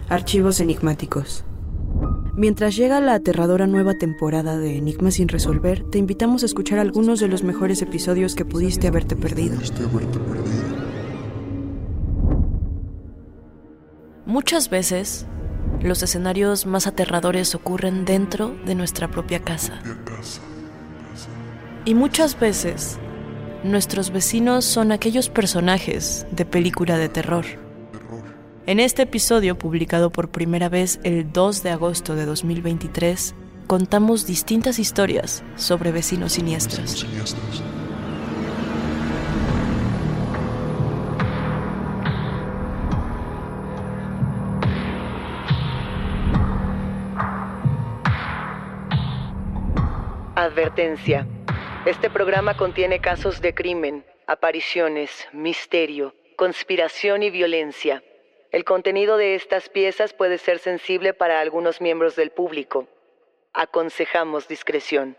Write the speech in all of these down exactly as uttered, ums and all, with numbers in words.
Archivos enigmáticos. Mientras llega la aterradora nueva temporada de Enigmas sin resolver, te invitamos a escuchar algunos de los mejores episodios que pudiste haberte perdido. Muchas veces, los escenarios más aterradores ocurren dentro de nuestra propia casa. Y muchas veces, nuestros vecinos son aquellos personajes de película de terror. En este episodio, publicado por primera vez el dos de agosto de dos mil veintitrés, contamos distintas historias sobre vecinos siniestros. Advertencia. Este programa contiene casos de crimen, apariciones, misterio, conspiración y violencia. El contenido de estas piezas puede ser sensible para algunos miembros del público. Aconsejamos discreción.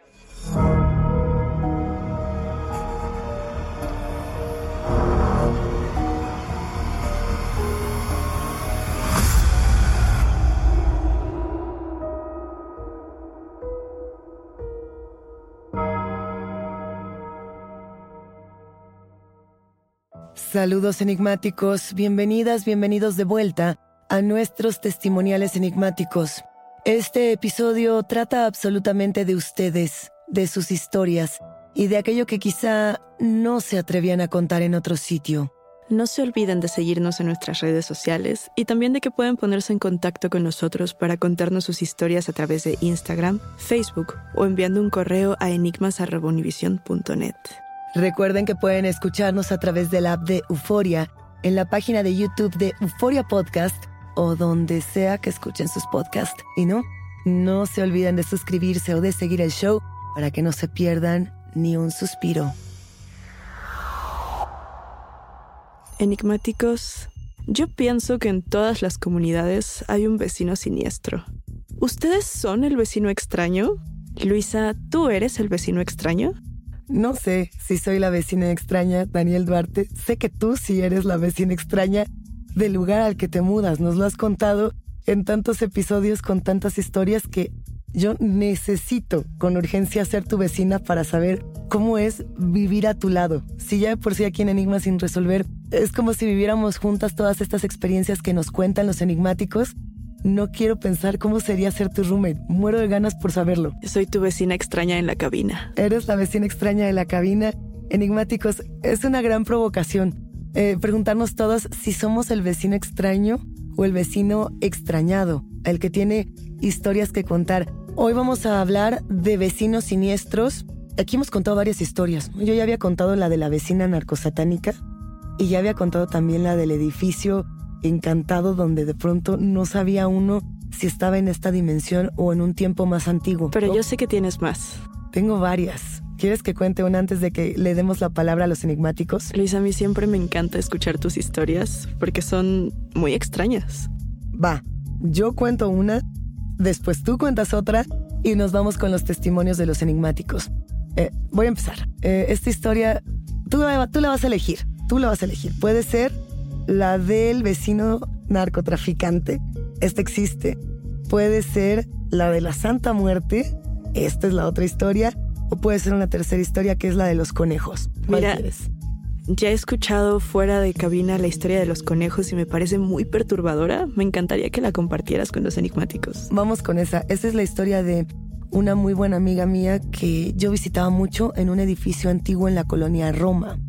Saludos enigmáticos, bienvenidas, bienvenidos de vuelta a nuestros testimoniales enigmáticos. Este episodio trata absolutamente de ustedes, de sus historias y de aquello que quizá no se atrevían a contar en otro sitio. No se olviden de seguirnos en nuestras redes sociales y también de que pueden ponerse en contacto con nosotros para contarnos sus historias a través de Instagram, Facebook o enviando un correo a enigmas arroba univision punto net. Recuerden que pueden escucharnos a través de la app de Euforia, en la página de YouTube de Euforia Podcast o donde sea que escuchen sus podcasts. Y no, no se olviden de suscribirse o de seguir el show para que no se pierdan ni un suspiro. Enigmáticos, yo pienso que en todas las comunidades hay un vecino siniestro. ¿Ustedes son el vecino extraño? Luisa, ¿tú eres el vecino extraño? No sé si soy la vecina extraña, Daniel Duarte. Sé que tú sí eres la vecina extraña del lugar al que te mudas. Nos lo has contado en tantos episodios con tantas historias que yo necesito con urgencia ser tu vecina para saber cómo es vivir a tu lado. Si ya de por sí aquí en Enigmas sin resolver es como si viviéramos juntas todas estas experiencias que nos cuentan los enigmáticos, no quiero pensar cómo sería ser tu roommate. Muero de ganas por saberlo. Soy tu vecina extraña en la cabina. Eres la vecina extraña de la cabina. Enigmáticos, es una gran provocación eh, preguntarnos todos si somos el vecino extraño o el vecino extrañado, el que tiene historias que contar. Hoy vamos a hablar de vecinos siniestros. Aquí hemos contado varias historias. Yo ya había contado la de la vecina narcosatánica y ya había contado también la del edificio encantado donde de pronto no sabía uno si estaba en esta dimensión o en un tiempo más antiguo. Pero yo sé que tienes más. Tengo varias. ¿Quieres que cuente una antes de que le demos la palabra a los enigmáticos? Luisa, a mí siempre me encanta escuchar tus historias porque son muy extrañas. Va, yo cuento una, después tú cuentas otra y nos vamos con los testimonios de los enigmáticos. Eh, voy a empezar. Eh, esta historia, tú, tú la vas a elegir. Tú la vas a elegir. Puede ser la del vecino narcotraficante. Esta existe. Puede ser la de la Santa Muerte. Esta es la otra historia. O puede ser una tercera historia que es la de los conejos. ¿Cuál Mira, quieres? Ya he escuchado fuera de cabina la historia de los conejos y me parece muy perturbadora. Me encantaría que la compartieras con los enigmáticos. Vamos con esa. Esa es la historia de una muy buena amiga mía que yo visitaba mucho en un edificio antiguo en la colonia Roma.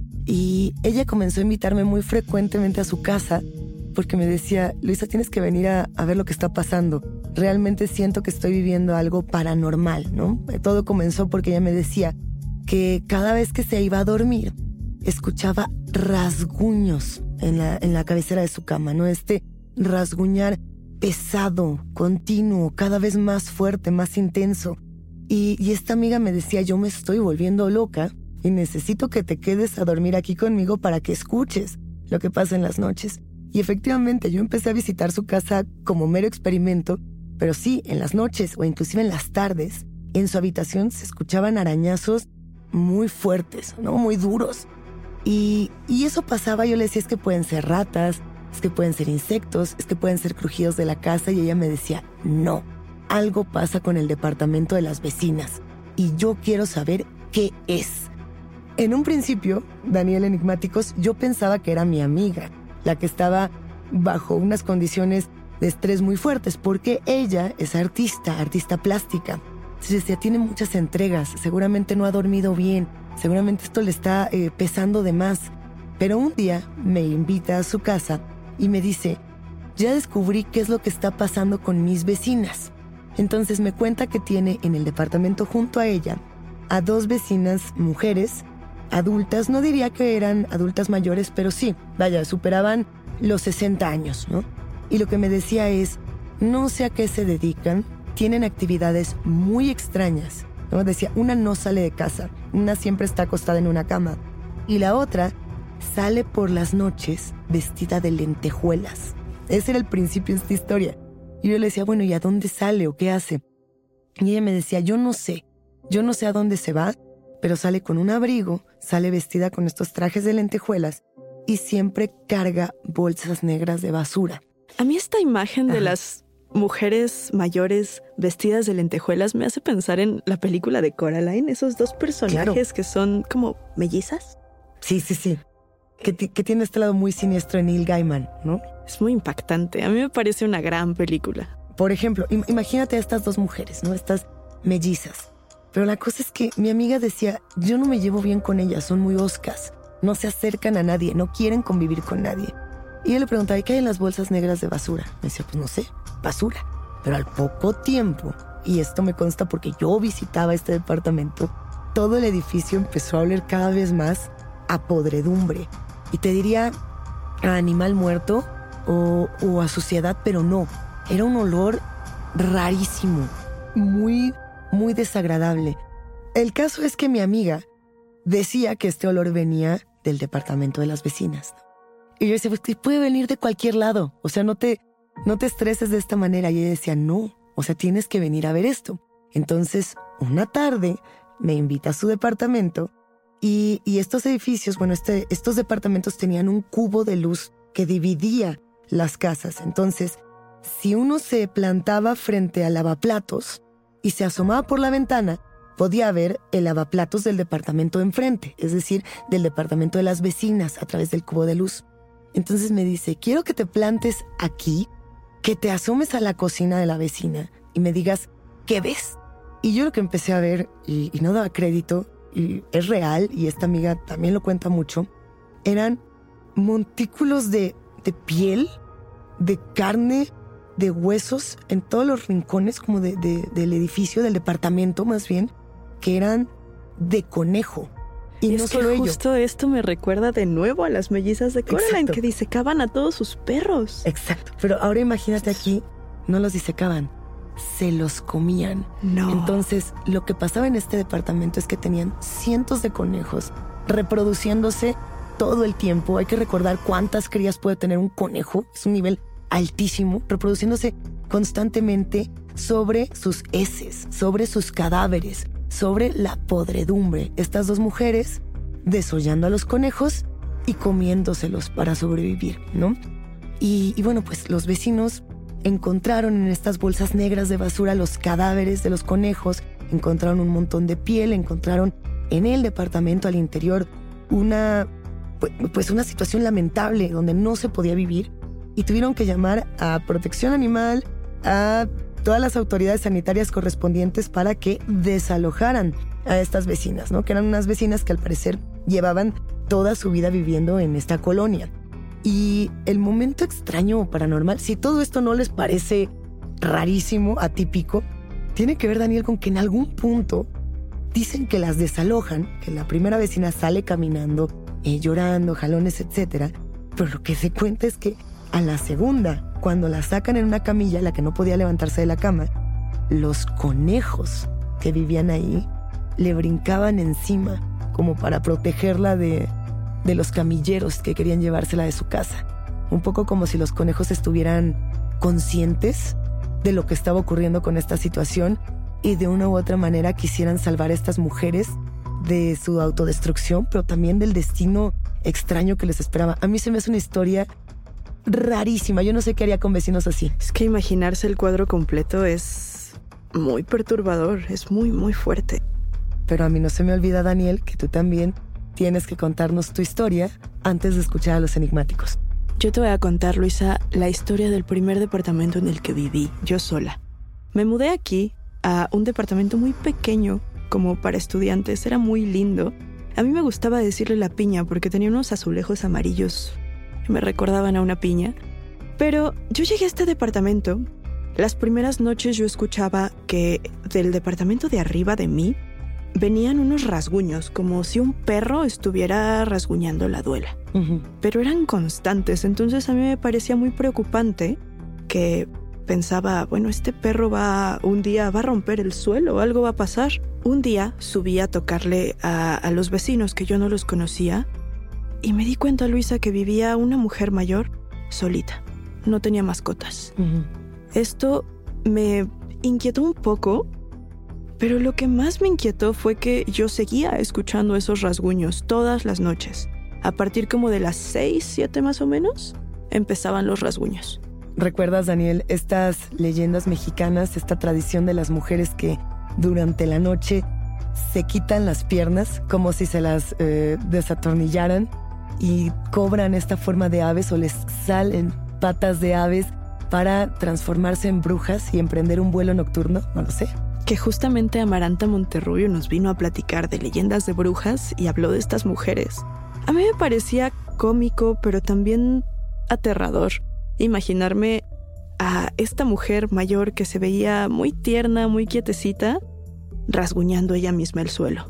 Y ella comenzó a invitarme muy frecuentemente a su casa porque me decía, Luisa, tienes que venir a, a ver lo que está pasando. Realmente siento que estoy viviendo algo paranormal, ¿no? Todo comenzó porque ella me decía que cada vez que se iba a dormir, escuchaba rasguños en la, en la cabecera de su cama, ¿no? Este rasguñar pesado, continuo, cada vez más fuerte, más intenso. Y, y esta amiga me decía, yo me estoy volviendo loca y necesito que te quedes a dormir aquí conmigo para que escuches lo que pasa en las noches. Y efectivamente, yo empecé a visitar su casa como mero experimento, pero sí, en las noches o inclusive en las tardes, en su habitación se escuchaban arañazos muy fuertes, ¿no? Muy duros. Y, y eso pasaba, yo le decía, es que pueden ser ratas, es que pueden ser insectos, es que pueden ser crujidos de la casa, y ella me decía, no, algo pasa con el departamento de las vecinas y yo quiero saber qué es. En un principio, Daniel Enigmáticos, yo pensaba que era mi amiga, la que estaba bajo unas condiciones de estrés muy fuertes, porque ella es artista, artista plástica. Entonces ya tiene muchas entregas, seguramente no ha dormido bien, seguramente esto le está eh, pesando de más. Pero un día me invita a su casa y me dice, ya descubrí qué es lo que está pasando con mis vecinas. Entonces me cuenta que tiene en el departamento junto a ella a dos vecinas mujeres, adultas, no diría que eran adultas mayores, pero sí, vaya, superaban los sesenta años, ¿no? Y lo que me decía es, no sé a qué se dedican, tienen actividades muy extrañas, ¿no? Decía, una no sale de casa, una siempre está acostada en una cama, y la otra sale por las noches vestida de lentejuelas. Ese era el principio de esta historia. Y yo le decía, bueno, ¿y a dónde sale o qué hace? Y ella me decía, yo no sé, yo no sé a dónde se va, pero sale con un abrigo, sale vestida con estos trajes de lentejuelas y siempre carga bolsas negras de basura. A mí esta imagen de Ajá. las mujeres mayores vestidas de lentejuelas me hace pensar en la película de Coraline, esos dos personajes Claro. que son como mellizas. Sí, sí, sí. Que, t- que tiene este lado muy siniestro de Neil Gaiman, ¿no? Es muy impactante. A mí me parece una gran película. Por ejemplo, im- imagínate a estas dos mujeres, ¿no? Estas mellizas. Pero la cosa es que mi amiga decía, yo no me llevo bien con ellas, son muy oscas, no se acercan a nadie, no quieren convivir con nadie. Y yo le preguntaba, ¿y qué hay en las bolsas negras de basura? Me decía, pues no sé, basura. Pero al poco tiempo, y esto me consta porque yo visitaba este departamento, todo el edificio empezó a oler cada vez más a podredumbre. Y te diría a animal muerto o, o a suciedad, pero no. Era un olor rarísimo, muy, muy desagradable. El caso es que mi amiga decía que este olor venía del departamento de las vecinas. Y yo decía, pues que puede venir de cualquier lado. O sea, no te, no te estreses de esta manera. Y ella decía, no, o sea, tienes que venir a ver esto. Entonces, una tarde me invita a su departamento y, y estos edificios, bueno, este, estos departamentos tenían un cubo de luz que dividía las casas. Entonces, si uno se plantaba frente al lavaplatos y se asomaba por la ventana, podía ver el lavaplatos del departamento de enfrente, es decir, del departamento de las vecinas a través del cubo de luz. Entonces me dice, quiero que te plantes aquí, que te asomes a la cocina de la vecina y me digas, ¿qué ves? Y yo lo que empecé a ver, y, y no daba crédito, y es real, y esta amiga también lo cuenta mucho, eran montículos de, de piel, de carne, de huesos en todos los rincones como de, de, del edificio, del departamento más bien, que eran de conejo. Y es no que solo ello. justo esto me recuerda de nuevo a las mellizas de Coraline, Exacto. que disecaban a todos sus perros. Exacto. Pero ahora imagínate aquí, no los disecaban, se los comían. No. Entonces, lo que pasaba en este departamento es que tenían cientos de conejos reproduciéndose todo el tiempo. Hay que recordar cuántas crías puede tener un conejo. Es un nivel altísimo, reproduciéndose constantemente sobre sus heces, sobre sus cadáveres, sobre la podredumbre. Estas dos mujeres desollando a los conejos y comiéndoselos para sobrevivir, ¿no? Y, y bueno, pues los vecinos encontraron en estas bolsas negras de basura los cadáveres de los conejos, encontraron un montón de piel, encontraron en el departamento al interior una, pues una situación lamentable donde no se podía vivir y tuvieron que llamar a Protección Animal, a todas las autoridades sanitarias correspondientes para que desalojaran a estas vecinas, ¿no? Que eran unas vecinas que al parecer llevaban toda su vida viviendo en esta colonia. Y el momento extraño o paranormal, si todo esto no les parece rarísimo, atípico, tiene que ver, Daniel, con que en algún punto dicen que las desalojan, que la primera vecina sale caminando, eh, llorando, jalones, etcétera, pero lo que se cuenta es que a la segunda, cuando la sacan en una camilla, la que no podía levantarse de la cama, los conejos que vivían ahí le brincaban encima como para protegerla de, de los camilleros que querían llevársela de su casa. Un poco como si los conejos estuvieran conscientes de lo que estaba ocurriendo con esta situación y de una u otra manera quisieran salvar a estas mujeres de su autodestrucción, pero también del destino extraño que les esperaba. A mí se me hace una historia rarísima. Yo no sé qué haría con vecinos así. Es que imaginarse el cuadro completo es muy perturbador, es muy, muy fuerte. Pero a mí no se me olvida, Daniel, que tú también tienes que contarnos tu historia antes de escuchar a los enigmáticos. Yo te voy a contar, Luisa, la historia del primer departamento en el que viví, yo sola. Me mudé aquí a un departamento muy pequeño, como para estudiantes, era muy lindo. A mí me gustaba decirle la piña porque tenía unos azulejos amarillos que me recordaban a una piña. Pero yo llegué a este departamento. Las primeras noches yo escuchaba que del departamento de arriba de mí venían unos rasguños, como si un perro estuviera rasguñando la duela. Uh-huh. Pero eran constantes, entonces a mí me parecía muy preocupante que pensaba, bueno, este perro va un día va a romper el suelo, algo va a pasar. Un día subí a tocarle a, a los vecinos que yo no los conocía y me di cuenta, Luisa, que vivía una mujer mayor solita. No tenía mascotas. Uh-huh. Esto me inquietó un poco, pero lo que más me inquietó fue que yo seguía escuchando esos rasguños todas las noches. A partir como de las seis, siete más o menos, empezaban los rasguños. ¿Recuerdas, Daniel, estas leyendas mexicanas, esta tradición de las mujeres que durante la noche se quitan las piernas como si se las eh, desatornillaran y cobran esta forma de aves o les salen patas de aves para transformarse en brujas y emprender un vuelo nocturno? No lo sé. Que justamente Amaranta Monterrubio nos vino a platicar de leyendas de brujas y habló de estas mujeres. A mí me parecía cómico, pero también aterrador imaginarme a esta mujer mayor que se veía muy tierna, muy quietecita, rasguñando ella misma el suelo.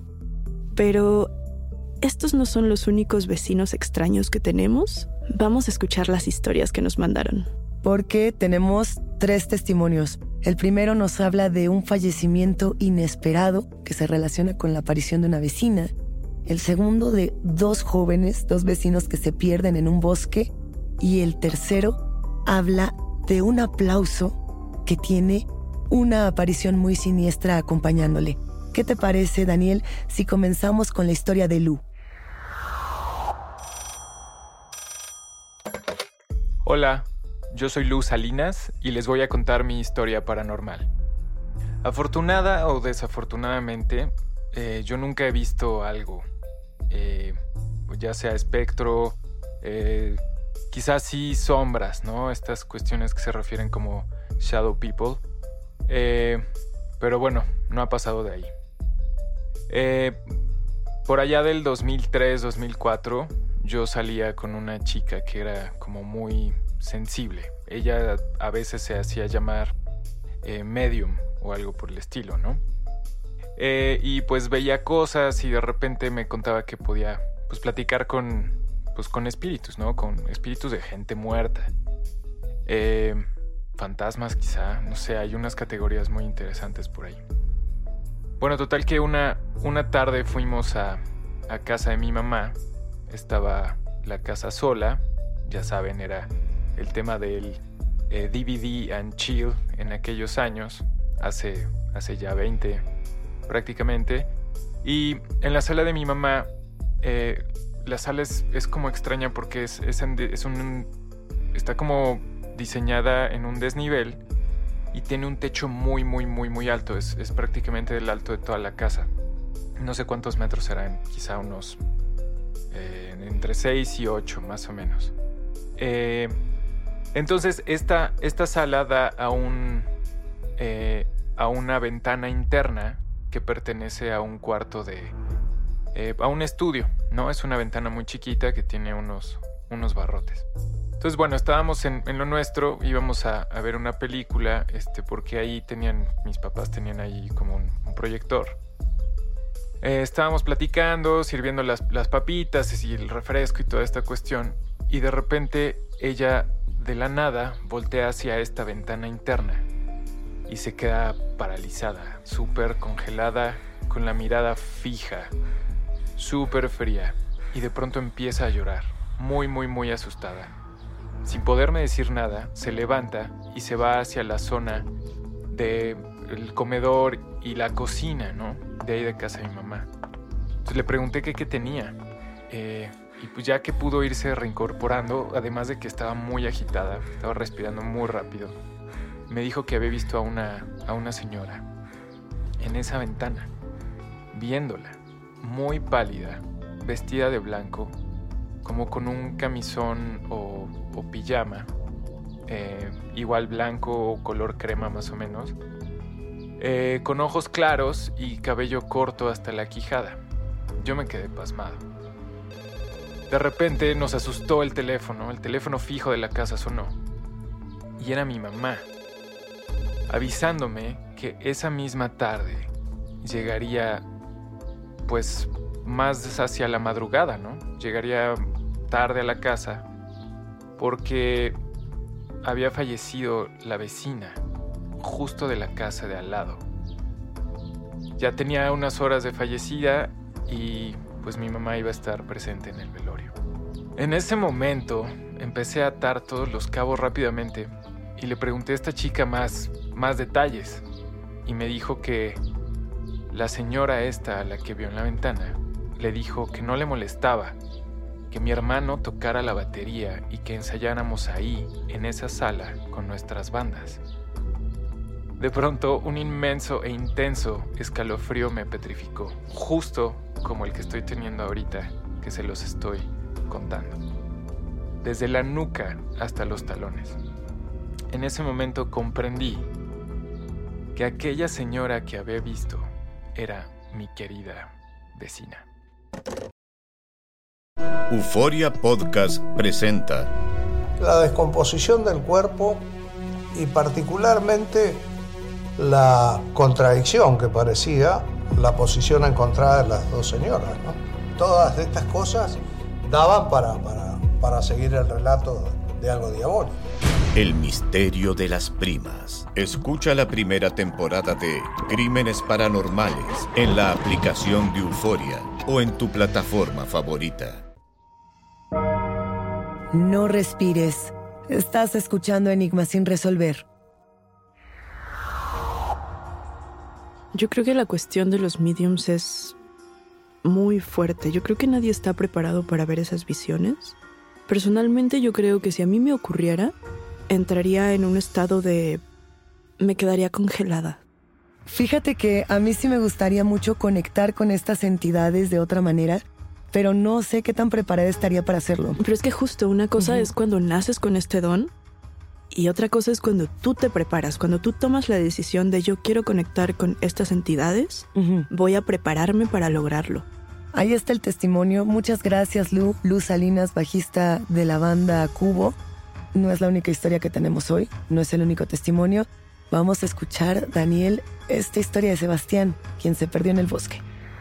Pero estos no son los únicos vecinos extraños que tenemos. Vamos a escuchar las historias que nos mandaron. Porque tenemos tres testimonios. El primero nos habla de un fallecimiento inesperado que se relaciona con la aparición de una vecina. El segundo de dos jóvenes, dos vecinos que se pierden en un bosque. Y el tercero habla de un aplauso que tiene una aparición muy siniestra acompañándole. ¿Qué te parece, Daniel, si comenzamos con la historia de Lu? Hola. Yo soy Lu Salinas y les voy a contar mi historia paranormal. Afortunada o desafortunadamente, eh, yo nunca he visto algo, eh, ya sea espectro, eh, quizás sí sombras, ¿no? Estas cuestiones que se refieren como shadow people, eh, pero bueno, no ha pasado de ahí. Eh, por allá del dos mil tres, dos mil cuatro, yo salía con una chica que era como muy sensible. Ella a veces se hacía llamar eh, medium o algo por el estilo, ¿no? Eh, y pues veía cosas y de repente me contaba que podía pues platicar con, pues, con espíritus, ¿no? Con espíritus de gente muerta. Eh, fantasmas quizá, no sé, hay unas categorías muy interesantes por ahí. Bueno, total que una, una tarde fuimos a, a casa de mi mamá. Estaba la casa sola, ya saben, era el tema del eh, D V D and chill en aquellos años, hace, hace ya veinte prácticamente. Y en la sala de mi mamá, eh, la sala es, es como extraña porque es, es, en, es un, está como diseñada en un desnivel y tiene un techo muy, muy, muy, muy alto. Es, es prácticamente el alto de toda la casa. No sé cuántos metros serán, quizá unos eh, entre seis y ocho más o menos. Eh, entonces esta, esta sala da a, un, eh, a una ventana interna que pertenece a un cuarto de... Eh, a un estudio, ¿no? Es una ventana muy chiquita que tiene unos, unos barrotes. Entonces, bueno, estábamos en, en lo nuestro, íbamos a, a ver una película, este, porque ahí tenían, mis papás tenían ahí como un, un proyector. Eh, estábamos platicando, sirviendo las, las papitas y el refresco y toda esta cuestión, y de repente ella, de la nada, voltea hacia esta ventana interna y se queda paralizada, súper congelada, con la mirada fija, súper fría, y de pronto empieza a llorar, muy, muy, muy asustada. Sin poderme decir nada, se levanta y se va hacia la zona del comedor y la cocina, ¿no? De ahí de casa de mi mamá. Entonces le pregunté qué, qué tenía, eh, y pues ya que pudo irse reincorporando, además de que estaba muy agitada, estaba respirando muy rápido, me dijo que había visto a una, a una señora en esa ventana, viéndola, muy pálida, vestida de blanco, como con un camisón o, o pijama, eh, igual blanco o color crema más o menos, eh, con ojos claros y cabello corto hasta la quijada. Yo me quedé pasmado. De repente nos asustó el teléfono, el teléfono fijo de la casa sonó, y era mi mamá, avisándome que esa misma tarde llegaría, pues, más hacia la madrugada, ¿no? Llegaría tarde a la casa porque había fallecido la vecina justo de la casa de al lado. Ya tenía unas horas de fallecida y pues mi mamá iba a estar presente en el velorio. En ese momento empecé a atar todos los cabos rápidamente y le pregunté a esta chica más, más detalles y me dijo que la señora esta a la que vio en la ventana le dijo que no le molestaba que mi hermano tocara la batería y que ensayáramos ahí, en esa sala, con nuestras bandas. De pronto, un inmenso e intenso escalofrío me petrificó, justo como el que estoy teniendo ahorita, que se los estoy contando. Desde la nuca hasta los talones. En ese momento comprendí que aquella señora que había visto era mi querida vecina. Euforia Podcast presenta la descomposición del cuerpo y particularmente la contradicción que parecía la posición encontrada de las dos señoras, ¿no? Todas estas cosas daban para, para, para seguir el relato de algo diabólico. El misterio de las primas. Escucha la primera temporada de Crímenes Paranormales en la aplicación de Euforia o en tu plataforma favorita. No respires. Estás escuchando Enigmas sin resolver. Yo creo que la cuestión de los mediums es muy fuerte. Yo creo que nadie está preparado para ver esas visiones. Personalmente yo creo que si a mí me ocurriera, entraría en un estado de... me quedaría congelada. Fíjate que a mí sí me gustaría mucho conectar con estas entidades de otra manera, pero no sé qué tan preparada estaría para hacerlo. Pero es que justo una cosa uh-huh. es cuando naces con este don y otra cosa es cuando tú te preparas, cuando tú tomas la decisión de yo quiero conectar con estas entidades, uh-huh. voy a prepararme para lograrlo. Ahí está el testimonio. Muchas gracias, Lu. Luz Salinas, bajista de la banda Cubo. No es la única historia que tenemos hoy, no es el único testimonio. Vamos a escuchar, Daniel, esta historia de Sebastián, quien se perdió en el bosque.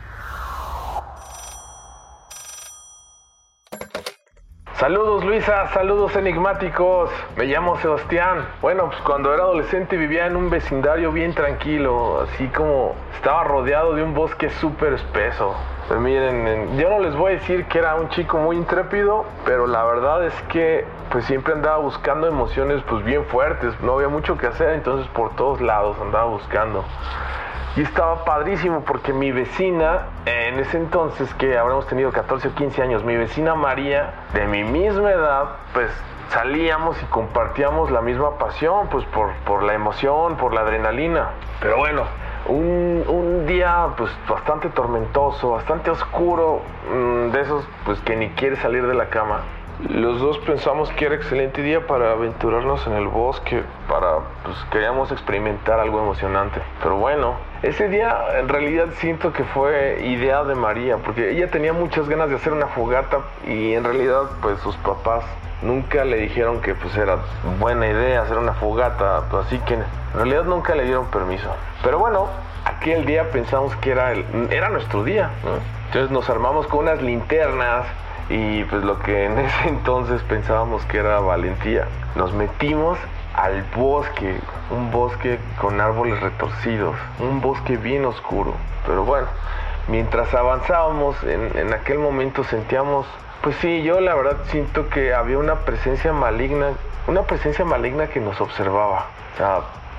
Saludos Luisa, saludos enigmáticos. Me llamo Sebastián. Bueno, pues cuando era adolescente vivía en un vecindario bien tranquilo, así como estaba rodeado de un bosque súper espeso. Pues miren, yo no les voy a decir que era un chico muy intrépido, pero la verdad es que pues siempre andaba buscando emociones pues bien fuertes. No había mucho que hacer, entonces por todos lados andaba buscando. Y estaba padrísimo porque mi vecina, en ese entonces que habremos tenido catorce o quince años, mi vecina María, de mi misma edad, pues salíamos y compartíamos la misma pasión, pues por, por la emoción, por la adrenalina. Pero bueno, un, un día pues bastante tormentoso, bastante oscuro, mmm, de esos pues que ni quiere salir de la cama. Los dos pensamos que era excelente día para aventurarnos en el bosque, para, pues queríamos experimentar algo emocionante. Pero bueno, ese día en realidad siento que fue idea de María, porque ella tenía muchas ganas de hacer una fogata y en realidad pues sus papás nunca le dijeron que pues era buena idea hacer una fogata, así que en realidad nunca le dieron permiso. Pero bueno, aquel día pensamos que era, el, era nuestro día, ¿no? Entonces nos armamos con unas linternas y pues lo que en ese entonces pensábamos que era valentía. Nos metimos al bosque, un bosque con árboles retorcidos, un bosque bien oscuro. Pero bueno, mientras avanzábamos, en, en aquel momento sentíamos, pues sí, yo la verdad siento que había una presencia maligna, una presencia maligna que nos observaba. O sea,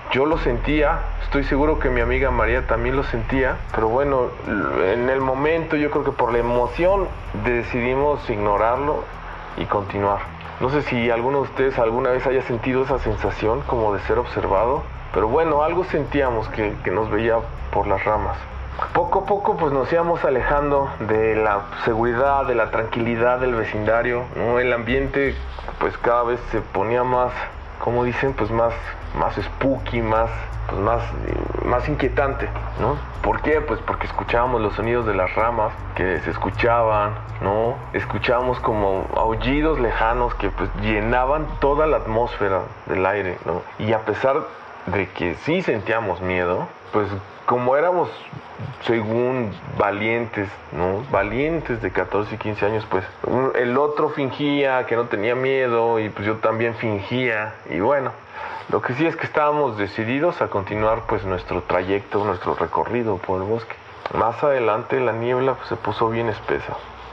Yo lo sentía, estoy seguro que mi amiga María también lo sentía, pero bueno, en el momento yo creo que por la emoción decidimos ignorarlo y continuar. No sé si alguno de ustedes alguna vez haya sentido esa sensación como de ser observado, pero bueno, algo sentíamos que, que nos veía por las ramas. Poco a poco pues nos íbamos alejando de la seguridad, de la tranquilidad del vecindario, ¿no? El ambiente pues cada vez se ponía más, como dicen, pues más, más spooky, más, pues más, más inquietante, ¿no? ¿Por qué? Pues porque escuchábamos los sonidos de las ramas que se escuchaban, ¿no? Escuchábamos como aullidos lejanos que pues llenaban toda la atmósfera del aire, ¿no? Y a pesar de que sí sentíamos miedo, pues como éramos, según valientes, ¿no? Valientes de catorce y quince años, pues el otro fingía que no tenía miedo y pues yo también fingía. Y bueno, lo que sí es que estábamos decididos a continuar pues nuestro trayecto, nuestro recorrido por el bosque. Más adelante la niebla pues, se puso bien espesa.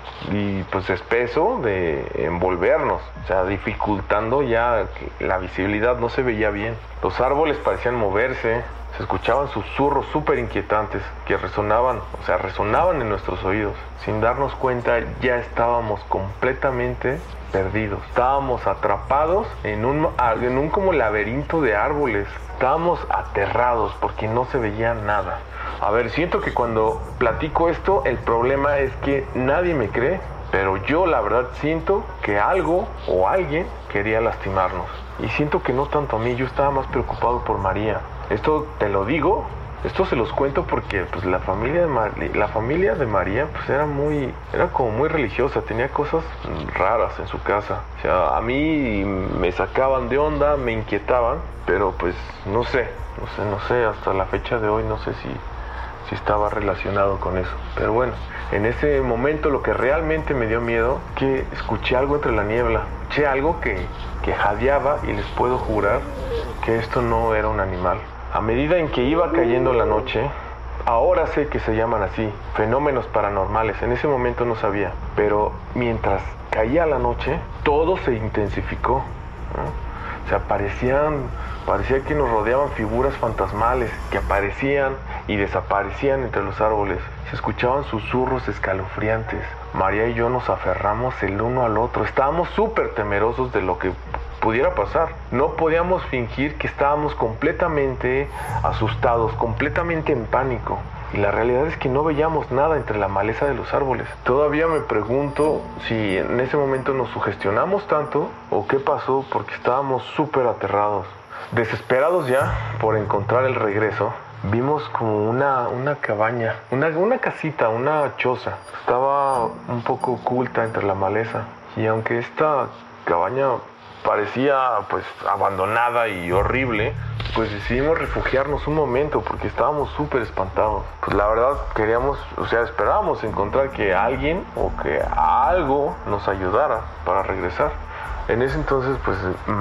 Y pues espeso de envolvernos, o sea, dificultando ya que la visibilidad, no se veía bien. Los árboles parecían moverse, se escuchaban susurros súper inquietantes que resonaban, o sea, resonaban en nuestros oídos. Sin darnos cuenta ya estábamos completamente perdidos. Estábamos atrapados en un, en un como laberinto de árboles. Estábamos aterrados porque no se veía nada. A ver, siento que cuando platico esto, el problema es que nadie me cree, pero yo la verdad siento que algo o alguien quería lastimarnos. Y siento que no tanto a mí, yo estaba más preocupado por María. Esto te lo digo, esto se los cuento porque pues, la, familia de Mar- la familia de María pues, era, muy, era como muy religiosa, tenía cosas raras en su casa. O sea, a mí me sacaban de onda, me inquietaban, pero pues no sé, no sé, no sé, hasta la fecha de hoy no sé si... si estaba relacionado con eso. Pero bueno, en ese momento lo que realmente me dio miedo, que escuché algo entre la niebla. Escuché algo que, que jadeaba y les puedo jurar que esto no era un animal. A medida en que iba cayendo la noche, ahora sé que se llaman así, fenómenos paranormales. En ese momento no sabía, pero mientras caía la noche, todo se intensificó, ¿no? O sea, parecían, parecía que nos rodeaban figuras fantasmales que aparecían y desaparecían entre los árboles. Se escuchaban susurros escalofriantes. María y yo nos aferramos el uno al otro. Estábamos súper temerosos de lo que pudiera pasar. No podíamos fingir que estábamos completamente asustados, completamente en pánico. Y la realidad es que no veíamos nada entre la maleza de los árboles. Todavía me pregunto si en ese momento nos sugestionamos tanto o qué pasó, porque estábamos súper aterrados. Desesperados ya por encontrar el regreso, vimos como una, una cabaña, una, una casita, una choza. Estaba un poco oculta entre la maleza. Y aunque esta cabaña parecía pues abandonada y horrible, pues decidimos refugiarnos un momento porque estábamos súper espantados. Pues la verdad queríamos, o sea, esperábamos encontrar que alguien o que algo nos ayudara para regresar. En ese entonces pues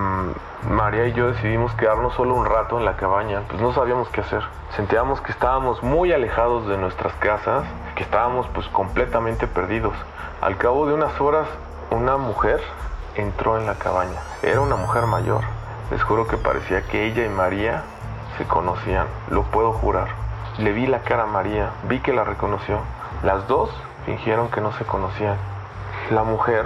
mmm, María y yo decidimos quedarnos solo un rato en la cabaña, pues no sabíamos qué hacer. Sentíamos que estábamos muy alejados de nuestras casas, que estábamos pues completamente perdidos. Al cabo de unas horas, una mujer entró en la cabaña. Era una mujer mayor. Les juro que parecía que ella y María se conocían. Lo puedo jurar. Le vi la cara a María. Vi que la reconoció. Las dos fingieron que no se conocían. La mujer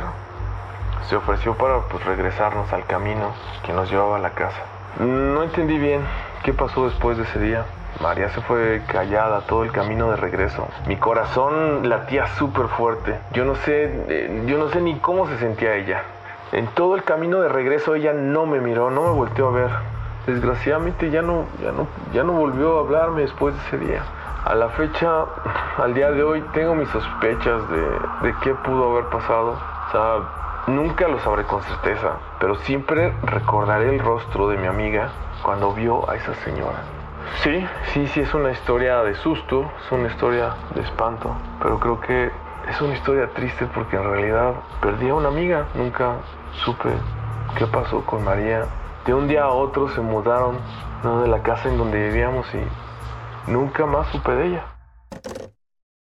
se ofreció para pues, regresarnos al camino que nos llevaba a la casa. No entendí bien qué pasó después de ese día. María se fue callada todo el camino de regreso. Mi corazón latía súper fuerte. Yo no sé, eh, yo no sé ni cómo se sentía ella. En todo el camino de regreso ella no me miró, no me volteó a ver. Desgraciadamente ya no, ya no, ya no volvió a hablarme después de ese día. A la fecha, al día de hoy, tengo mis sospechas de, de qué pudo haber pasado. O sea, nunca lo sabré con certeza, pero siempre recordaré el rostro de mi amiga cuando vio a esa señora. Sí, sí, sí, es una historia de susto, es una historia de espanto, pero creo que es una historia triste porque en realidad perdí a una amiga. Nunca supe qué pasó con María. De un día a otro se mudaron, ¿no?, de la casa en donde vivíamos y nunca más supe de ella.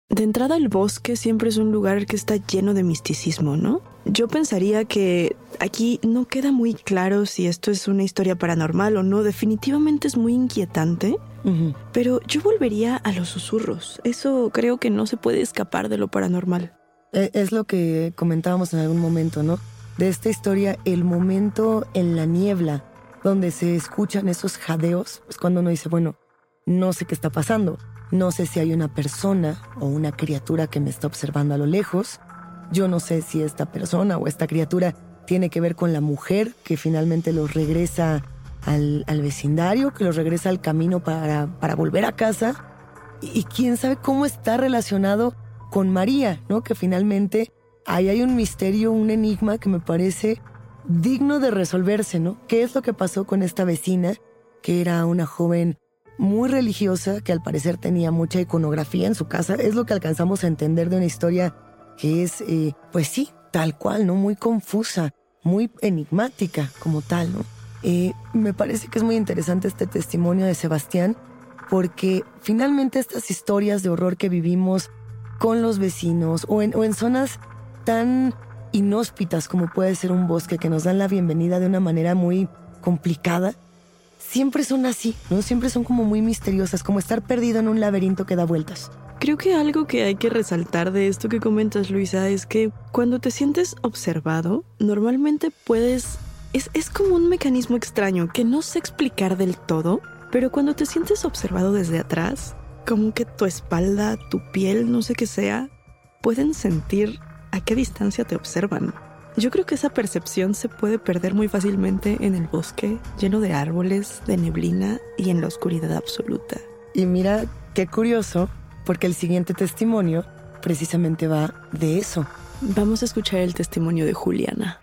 De entrada, el bosque siempre es un lugar que está lleno de misticismo, ¿no? Yo pensaría que aquí no queda muy claro si esto es una historia paranormal o no. Definitivamente es muy inquietante, uh-huh. Pero yo volvería a los susurros. Eso creo que no se puede escapar de lo paranormal. Es lo que comentábamos en algún momento, ¿no? De esta historia, el momento en la niebla donde se escuchan esos jadeos, es cuando uno dice, bueno, no sé qué está pasando. No sé si hay una persona o una criatura que me está observando a lo lejos. Yo no sé si esta persona o esta criatura tiene que ver con la mujer que finalmente los regresa al, al vecindario, que los regresa al camino para, para volver a casa. Y, y quién sabe cómo está relacionado con María, ¿no? Que finalmente ahí hay un misterio, un enigma que me parece digno de resolverse, ¿no? ¿Qué es lo que pasó con esta vecina, que era una joven muy religiosa, que al parecer tenía mucha iconografía en su casa? Es lo que alcanzamos a entender de una historia que es, eh, pues sí, tal cual, ¿no? Muy confusa, muy enigmática como tal, ¿no? Eh, me parece que es muy interesante este testimonio de Sebastián, porque finalmente estas historias de horror que vivimos con los vecinos o en, o en zonas tan inhóspitas como puede ser un bosque, que nos dan la bienvenida de una manera muy complicada, siempre son así, ¿no? Siempre son como muy misteriosas, como estar perdido en un laberinto que da vueltas. Creo que algo que hay que resaltar de esto que comentas, Luisa, es que cuando te sientes observado, normalmente puedes... Es, es como un mecanismo extraño que no sé explicar del todo, pero cuando te sientes observado desde atrás, como que tu espalda, tu piel, no sé qué sea, pueden sentir a qué distancia te observan. Yo creo que esa percepción se puede perder muy fácilmente en el bosque, lleno de árboles, de neblina y en la oscuridad absoluta. Y mira, qué curioso, porque el siguiente testimonio precisamente va de eso. Vamos a escuchar el testimonio de Juliana.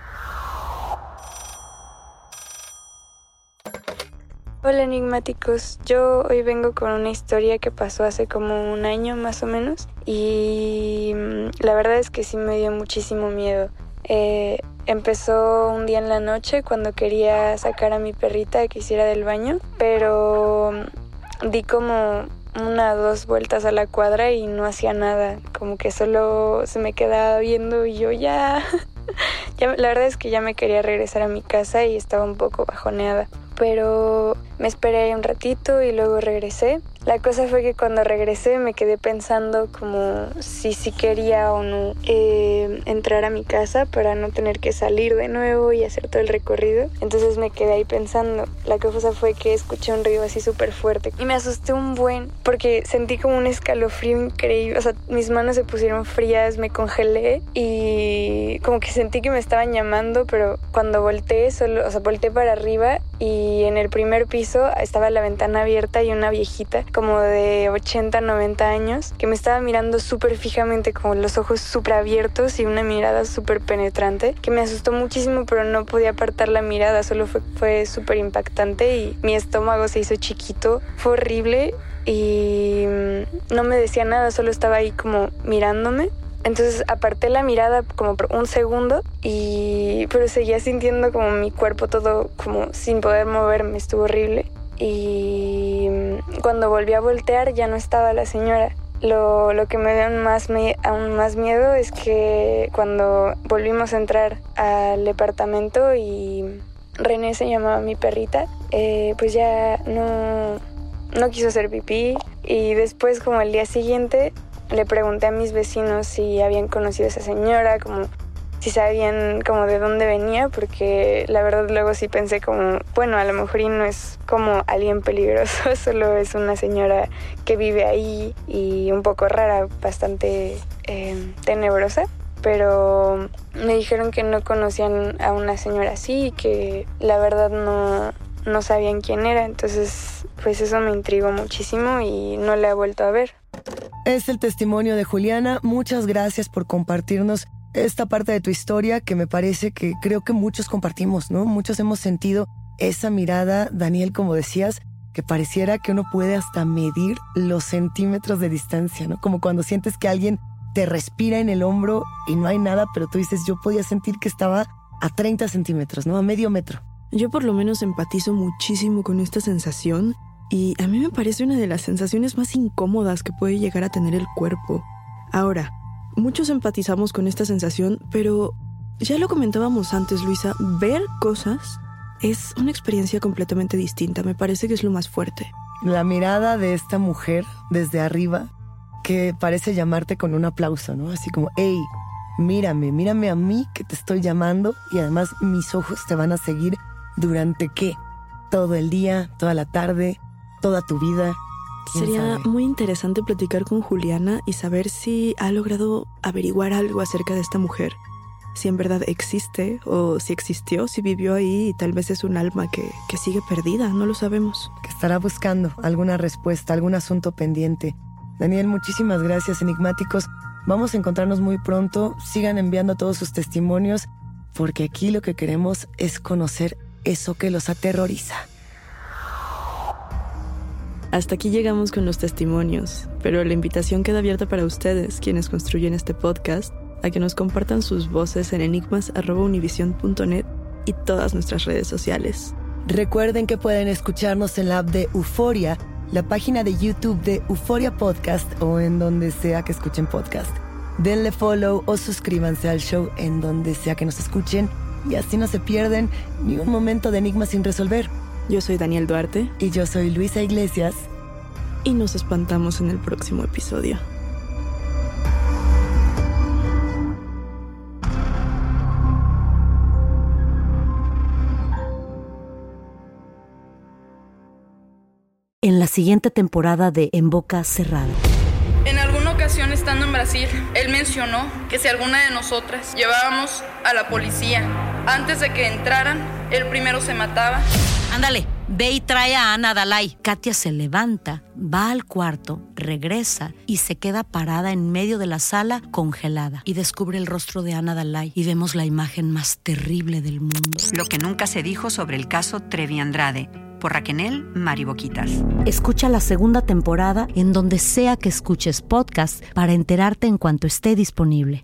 Hola enigmáticos, yo hoy vengo con una historia que pasó hace como un año más o menos y la verdad es que sí me dio muchísimo miedo. Eh, empezó un día en la noche cuando quería sacar a mi perrita que hiciera del baño, pero di como una o dos vueltas a la cuadra y no hacía nada, como que solo se me quedaba viendo y yo ya, ya la verdad es que ya me quería regresar a mi casa y estaba un poco bajoneada, pero me esperé un ratito y luego regresé. La cosa fue que cuando regresé me quedé pensando como si sí quería o no eh, entrar a mi casa para no tener que salir de nuevo y hacer todo el recorrido. Entonces me quedé ahí pensando. La cosa fue que escuché un ruido así súper fuerte y me asusté un buen porque sentí como un escalofrío increíble. O sea, mis manos se pusieron frías, me congelé y como que sentí que me estaban llamando, pero cuando volteé, solo, o sea, volteé para arriba y en el primer piso estaba la ventana abierta y una viejita como de ochenta, noventa años, que me estaba mirando súper fijamente, con los ojos súper abiertos y una mirada súper penetrante, que me asustó muchísimo, pero no podía apartar la mirada, solo fue, fue súper impactante y mi estómago se hizo chiquito, fue horrible y no me decía nada, solo estaba ahí como mirándome. Entonces aparté la mirada como por un segundo, y pero seguía sintiendo como mi cuerpo todo como sin poder moverme, estuvo horrible. Y cuando volví a voltear ya no estaba la señora. Lo, lo que me dio aún más, me, aún más miedo es que cuando volvimos a entrar al departamento y René se llamaba mi perrita, eh, pues ya no, no quiso hacer pipí, y después como el día siguiente le pregunté a mis vecinos si habían conocido a esa señora, como si sabían como de dónde venía, porque la verdad luego sí pensé como, bueno, a lo mejor y no es como alguien peligroso, solo es una señora que vive ahí y un poco rara, bastante eh, tenebrosa. Pero me dijeron que no conocían a una señora así y que la verdad no, no sabían quién era. Entonces, pues eso me intrigó muchísimo y no la he vuelto a ver. Es el testimonio de Juliana. Muchas gracias por compartirnos esta parte de tu historia que me parece que creo que muchos compartimos, ¿no? Muchos hemos sentido esa mirada, Daniel, como decías, que pareciera que uno puede hasta medir los centímetros de distancia, ¿no? Como cuando sientes que alguien te respira en el hombro y no hay nada, pero tú dices, yo podía sentir que estaba a treinta centímetros, ¿no? A medio metro. Yo por lo menos empatizo muchísimo con esta sensación y a mí me parece una de las sensaciones más incómodas que puede llegar a tener el cuerpo. Ahora, muchos empatizamos con esta sensación, pero ya lo comentábamos antes, Luisa, ver cosas es una experiencia completamente distinta. Me parece que es lo más fuerte. La mirada de esta mujer desde arriba que parece llamarte con un aplauso, ¿no? Así como, hey, mírame, mírame a mí que te estoy llamando y además mis ojos te van a seguir durante, ¿qué? Todo el día, toda la tarde, toda tu vida. Sería sabe? muy interesante platicar con Juliana y saber si ha logrado averiguar algo acerca de esta mujer. Si en verdad existe o si existió, si vivió ahí y tal vez es un alma que, que sigue perdida, no lo sabemos. Que estará buscando alguna respuesta, algún asunto pendiente. Daniel, muchísimas gracias, enigmáticos. Vamos a encontrarnos muy pronto. Sigan enviando todos sus testimonios porque aquí lo que queremos es conocer eso que los aterroriza. Hasta aquí llegamos con los testimonios, pero la invitación queda abierta para ustedes, quienes construyen este podcast, a que nos compartan sus voces en enigmas arroba univision punto net y todas nuestras redes sociales. Recuerden que pueden escucharnos en la app de Euforia, la página de YouTube de Euforia Podcast o en donde sea que escuchen podcast. Denle follow o suscríbanse al show en donde sea que nos escuchen y así no se pierden ni un momento de enigma sin resolver. Yo soy Daniel Duarte. Y yo soy Luisa Iglesias. Y nos espantamos en el próximo episodio. En la siguiente temporada de En Boca Cerrada. En alguna ocasión estando en Brasil, él mencionó que si alguna de nosotras llevábamos a la policía antes de que entraran, él primero se mataba. Ándale, ve y trae a Ana Dalai. Katia se levanta, va al cuarto, regresa y se queda parada en medio de la sala congelada. Y descubre el rostro de Ana Dalai y vemos la imagen más terrible del mundo. Lo que nunca se dijo sobre el caso Trevi Andrade, por Raquel Mariboquitas. Escucha la segunda temporada en donde sea que escuches podcast para enterarte en cuanto esté disponible.